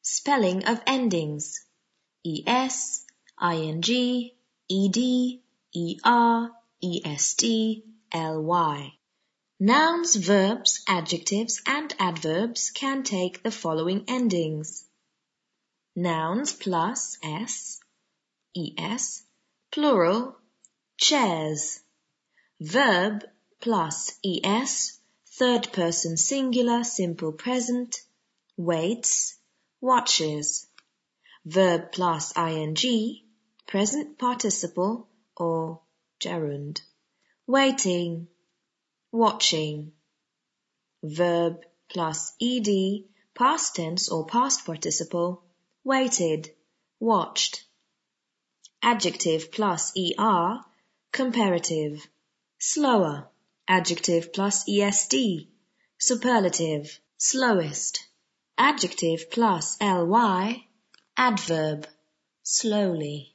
Spelling of endings: es, ing, ed, er, est, ly. Nouns, verbs, adjectives, and adverbs can take the following endings. Nouns plus s, es, plural, chairs. Verb plus es, third person singular, simple present, waits, watches. Verb plus ing, present participle or gerund, waiting, watching. Verb plus ed, past tense or past participle, waited, watched. Adjective plus er, comparative, slower. Adjective plus est, superlative, slowest. Adjective plus ly, adverb, slowly.